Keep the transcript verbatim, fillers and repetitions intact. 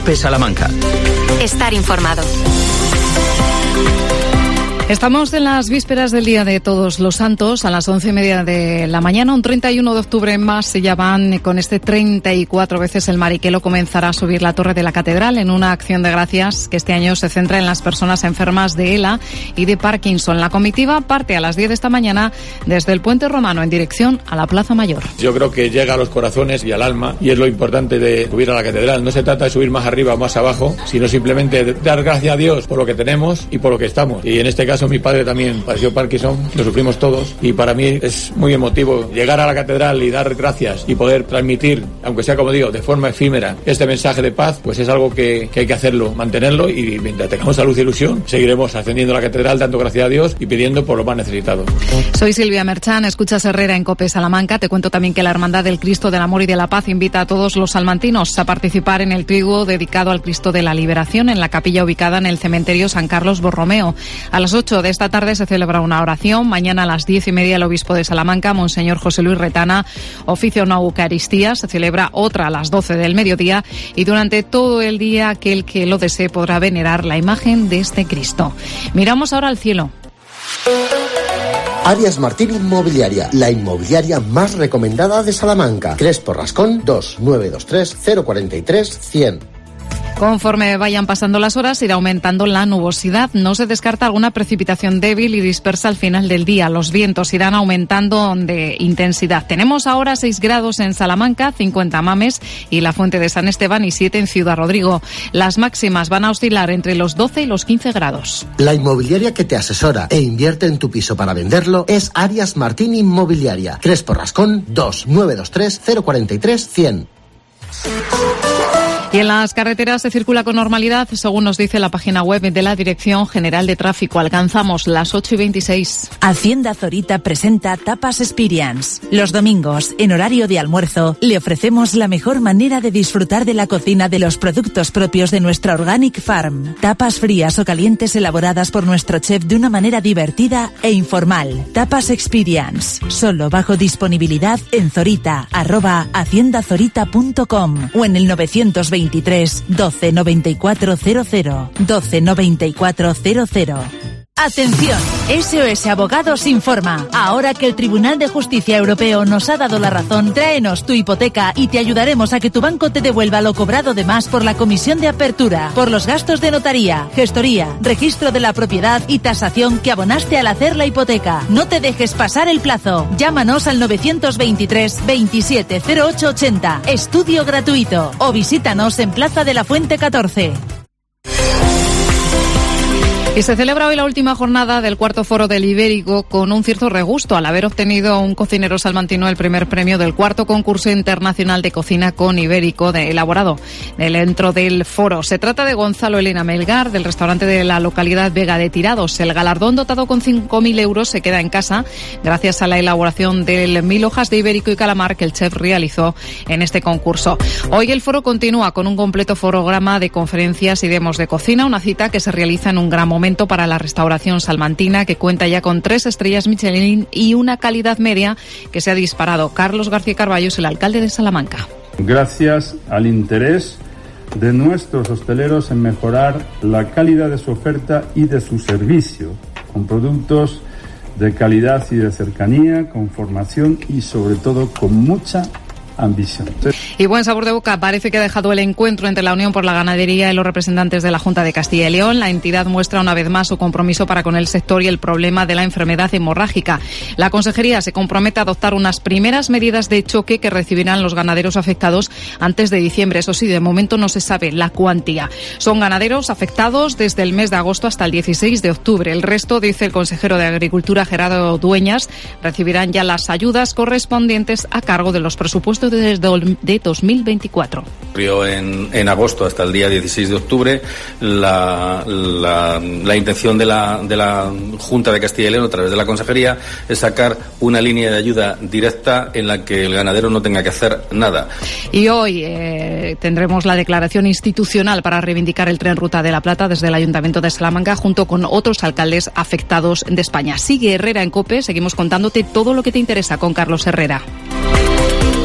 COPE Salamanca. Estar informado. Estamos en las vísperas del Día de Todos los Santos, a las once y media de la mañana. Un treinta y uno de octubre más ya van con este treinta y cuatro veces el Mariquelo comenzará a subir la torre de la catedral en una acción de gracias que este año se centra en las personas enfermas de ELA y de Parkinson. La comitiva parte a las diez de esta mañana desde el Puente Romano en dirección a la Plaza Mayor. Yo creo que llega a los corazones y al alma, y es lo importante de subir a la catedral. No se trata de subir más arriba o más abajo, sino simplemente de dar gracias a Dios por lo que tenemos y por lo que estamos. Y en este caso mi padre también padeció Parkinson, lo sufrimos todos, y para mí es muy emotivo llegar a la catedral y dar gracias y poder transmitir, aunque sea como digo, de forma efímera, este mensaje de paz, pues es algo que, que hay que hacerlo, mantenerlo, y mientras tengamos salud y ilusión, seguiremos ascendiendo a la catedral, dando gracias a Dios y pidiendo por lo más necesitado. Soy Silvia Merchán, escuchas Herrera en COPE Salamanca. Te cuento también que la Hermandad del Cristo del Amor y de la Paz invita a todos los salmantinos a participar en el triduo dedicado al Cristo de la Liberación en la capilla ubicada en el cementerio San Carlos Borromeo. A las ocho de esta tarde se celebra una oración. Mañana a las diez y media el obispo de Salamanca, Monseñor José Luis Retana, oficia una Eucaristía. Se celebra otra a las doce del mediodía y durante todo el día aquel que lo desee podrá venerar la imagen de este Cristo. Miramos ahora al cielo. Arias Martín Inmobiliaria, la inmobiliaria más recomendada de Salamanca. Crespo Rascón dos nueve dos tres cero cuatro tres cien. Conforme vayan pasando las horas, irá aumentando la nubosidad. No se descarta alguna precipitación débil y dispersa al final del día. Los vientos irán aumentando de intensidad. Tenemos ahora seis grados en Salamanca, cincuenta Mames y la Fuente de San Esteban y siete en Ciudad Rodrigo. Las máximas van a oscilar entre los doce y los quince grados. La inmobiliaria que te asesora e invierte en tu piso para venderlo es Arias Martín Inmobiliaria. Crespo Rascón dos nueve dos tres cero cuatro tres cien. Y en las carreteras se circula con normalidad, según nos dice la página web de la Dirección General de Tráfico. Alcanzamos las ocho y veintiséis. Hacienda Zorita presenta Tapas Experience. Los domingos, en horario de almuerzo, le ofrecemos la mejor manera de disfrutar de la cocina de los productos propios de nuestra Organic Farm. Tapas frías o calientes elaboradas por nuestro chef de una manera divertida e informal. Tapas Experience. Solo bajo disponibilidad en Zorita, arroba hacienda zorita punto com o en el novecientos veintitrés doce noventa y cuatro cero cero, doce noventa y cuatro cero cero. Atención, S O S Abogados informa. Ahora que el Tribunal de Justicia Europeo nos ha dado la razón, tráenos tu hipoteca y te ayudaremos a que tu banco te devuelva lo cobrado de más por la comisión de apertura, por los gastos de notaría, gestoría, registro de la propiedad y tasación que abonaste al hacer la hipoteca. No te dejes pasar el plazo. Llámanos al novecientos veintitrés veintisiete cero ocho ochenta. Estudio gratuito. O visítanos en Plaza de la Fuente catorce. Y se celebra hoy la última jornada del cuarto foro del Ibérico con un cierto regusto al haber obtenido un cocinero salmantino el primer premio del cuarto concurso internacional de cocina con ibérico de, elaborado dentro del foro. Se trata de Gonzalo Elena Melgar, del restaurante de la localidad Vega de Tirados. El galardón, dotado con cinco mil euros, se queda en casa gracias a la elaboración del mil hojas de ibérico y calamar que el chef realizó en este concurso. Hoy el foro continúa con un completo programa de conferencias y demos de cocina, una cita que se realiza en un gran momento para la restauración salmantina, que cuenta ya con tres estrellas Michelin y una calidad media que se ha disparado. Carlos García Carballo es el alcalde de Salamanca. Gracias al interés de nuestros hosteleros en mejorar la calidad de su oferta y de su servicio, con productos de calidad y de cercanía, con formación y sobre todo con mucha ambición. Y buen sabor de boca parece que ha dejado el encuentro entre la Unión por la Ganadería y los representantes de la Junta de Castilla y León. La entidad muestra una vez más su compromiso para con el sector y el problema de la enfermedad hemorrágica. La Consejería se compromete a adoptar unas primeras medidas de choque que recibirán los ganaderos afectados antes de diciembre. Eso sí, de momento no se sabe la cuantía. Son ganaderos afectados desde el mes de agosto hasta el dieciséis de octubre. El resto, dice el consejero de Agricultura, Gerardo Dueñas, recibirán ya las ayudas correspondientes a cargo de los presupuestos de dos mil veinticuatro. En, en agosto hasta el día dieciséis de octubre, la, la, la intención de la, de la Junta de Castilla y León a través de la Consejería es sacar una línea de ayuda directa en la que el ganadero no tenga que hacer nada. Y hoy eh, tendremos la declaración institucional para reivindicar el tren Ruta de la Plata desde el Ayuntamiento de Salamanca junto con otros alcaldes afectados de España. Sigue Herrera en COPE, seguimos contándote todo lo que te interesa con Carlos Herrera.